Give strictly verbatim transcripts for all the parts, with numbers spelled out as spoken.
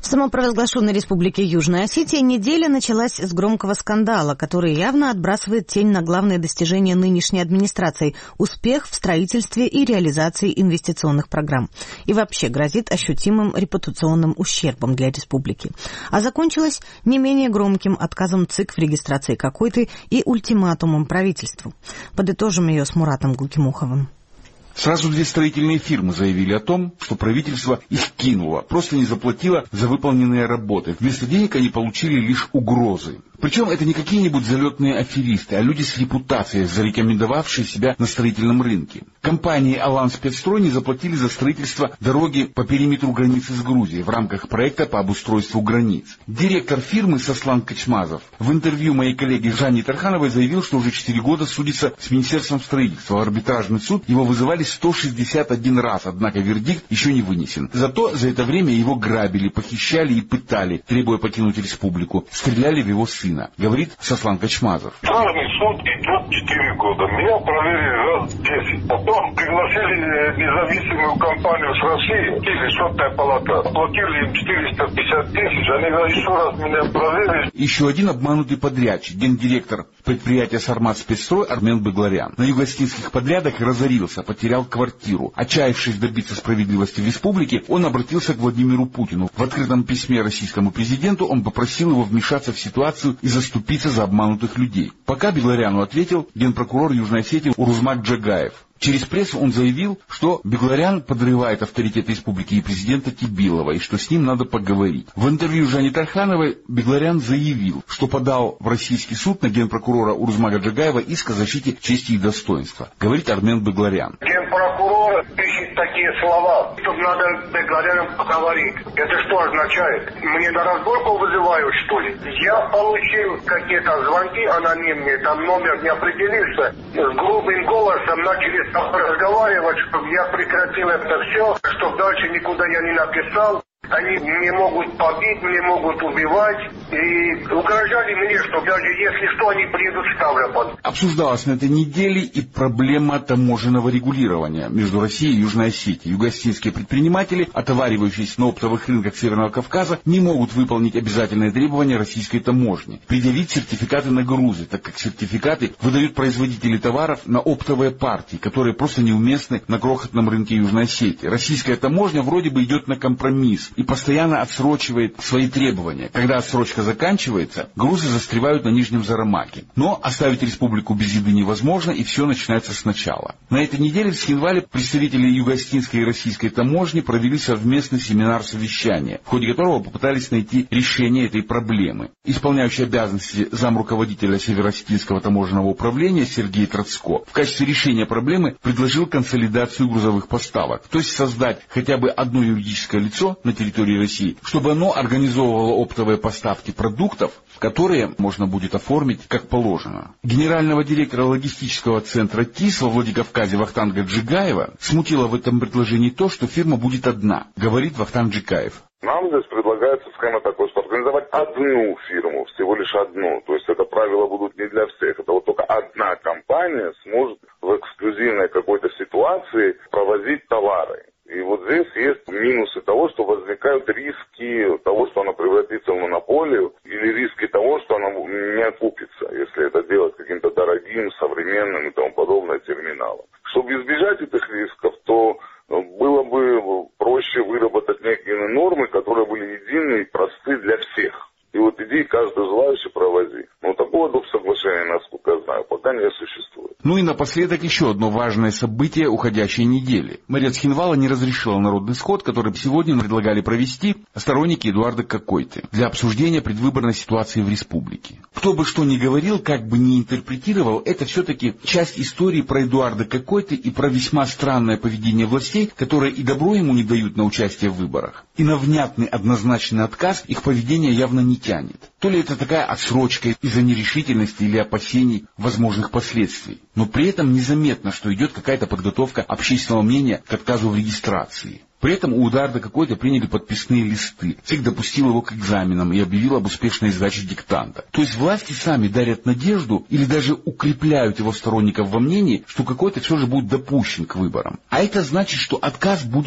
В самопровозглашенной республике Южная Осетия неделя началась с громкого скандала, который явно отбрасывает тень на главное достижение нынешней администрации – успех в строительстве и реализации инвестиционных программ. И вообще грозит ощутимым репутационным ущербом для республики. А закончилась не менее громким отказом ЦИК в регистрации какой-то и ультиматумом правительству. Подытожим ее с Муратом Гукимуховым. Сразу две строительные фирмы заявили о том, что правительство их кинуло, просто не заплатило за выполненные работы. Вместо денег они получили лишь угрозы. Причем это не какие-нибудь залетные аферисты, а люди с репутацией, зарекомендовавшие себя на строительном рынке. Компании «Алан Спецстрой» не заплатили за строительство дороги по периметру границы с Грузией в рамках проекта по обустройству границ. Директор фирмы Сослан Качмазов в интервью моей коллеге Жанне Тархановой заявил, что уже четыре года судится с Министерством строительства. В арбитражный суд его вызывали сто шестьдесят один раз, однако вердикт еще не вынесен. Зато за это время его грабили, похищали и пытали, требуя покинуть республику. Стреляли в его сына. Говорит Сослан Качмазов. Армий суд идет четыре года. Меня проверили раз десять. Потом пригласили независимую компанию с России, или счетная палата. Платили им четыреста пятьдесят тысяч. Они еще раз меня проверили. Еще один обманутый подрядчик, гендиректор предприятия «Сармат Спецстрой» Армен Бегларян. На югостинских подрядах разорился, потерял квартиру. Отчаявшись добиться справедливости в республике, он обратился к Владимиру Путину. В открытом письме российскому президенту он попросил его вмешаться в ситуацию и заступиться за обманутых людей. Пока Бегларяну ответил генпрокурор Южной Осетии Урузмак Джагаев. Через прессу он заявил, что Бегларян подрывает авторитет республики и президента Тибилова, и что с ним надо поговорить. В интервью Жанне Тархановой Бегларян заявил, что подал в российский суд на генпрокурора Урузмага Джагаева иск о защите чести и достоинства. Говорит Армен Бегларян. Генпрокурор пишет такие слова, что надо Бегларяном поговорить. Это что означает? Мне на разборку вызывают, что ли? Я получил какие-то звонки анонимные, там номер не определился. С грубым голосом начали разговаривать, чтобы я прекратил это все, чтобы дальше никуда я не написал. Они не могут побить, не могут убивать. И угрожали мне, что даже если что, они приедут в Ставрополь. Обсуждалась на этой неделе и проблема таможенного регулирования между Россией и Южной Осетией. Югостинские предприниматели, отоваривающиеся на оптовых рынках Северного Кавказа, не могут выполнить обязательные требования российской таможни. Предъявить сертификаты на грузы, так как сертификаты выдают производители товаров на оптовые партии, которые просто неуместны на крохотном рынке Южной Осетии. Российская таможня вроде бы идет на компромисс и постоянно отсрочивает свои требования. Когда отсрочка заканчивается, грузы застревают на Нижнем Зарамаке. Но оставить республику без еды невозможно, и все начинается сначала. На этой неделе в Схинвале представители югостинской и российской таможни провели совместный семинар-совещания, в ходе которого попытались найти решение этой проблемы. Исполняющий обязанности замруководителя Северо-Осетинского таможенного управления Сергей Троцко в качестве решения проблемы предложил консолидацию грузовых поставок, то есть создать хотя бы одно юридическое лицо на территории России, чтобы оно организовывало оптовые поставки продуктов, которые можно будет оформить как положено. Генерального директора логистического центра ТИС во Владикавказе Вахтанга Джигаева смутило в этом предложении то, что фирма будет одна, говорит Вахтанг Джигаев. Нам здесь предлагается схема такой, что организовать одну фирму, всего лишь одну. То есть это правила будут не для всех. Это вот только одна компания сможет в эксклюзивной какой-то ситуации провозить товары. И вот здесь есть минусы того, что возникают риски того, что она превратится в монополию, или риски того, что она не окупится, если это делать каким-то дорогим, современным и тому подобное терминалом. Чтобы избежать этих рисков, то было бы проще выработать некие нормы, которые были едины и просты для всех. И вот иди каждый желающий провози. Но такого доп. Соглашения, насколько я знаю, пока не существует. Ну и напоследок еще одно важное событие уходящей недели. Мэрия Цхинвала не разрешила народный сход, который сегодня предлагали провести сторонники Эдуарда Какойты для обсуждения предвыборной ситуации в республике. Кто бы что ни говорил, как бы ни интерпретировал, это все-таки часть истории про Эдуарда Какойты и про весьма странное поведение властей, которые и добро ему не дают на участие в выборах. И на внятный однозначный отказ их поведение явно не тянет. То ли это такая отсрочка из-за нерешительности или опасений возможных последствий. Но при этом незаметно, что идет какая-то подготовка общественного мнения к отказу в регистрации. При этом у Эдуарда Какойты приняли подписные листы. ЦИК допустил его к экзаменам и объявил об успешной сдаче диктанта. То есть власти сами дарят надежду или даже укрепляют его сторонников во мнении, что Какойта все же будет допущен к выборам. А это значит, что отказ будет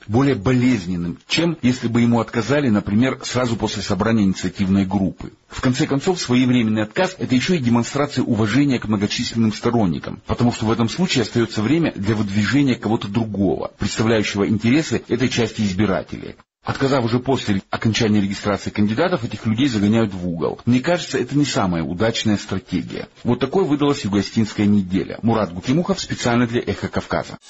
более болезненным, чем если бы ему отказали, например, сразу после собрания инициативной группы. В конце концов, своевременный отказ – это еще и демонстрация уважения к многочисленным сторонникам, потому что в этом случае остается время для выдвижения кого-то другого, представляющего интересы этой части избирателей. Отказав уже после окончания регистрации кандидатов, этих людей загоняют в угол. Мне кажется, это не самая удачная стратегия. Вот такой выдалась юго-осетинская неделя. Мурат Гукимухов специально для «Эхо Кавказа».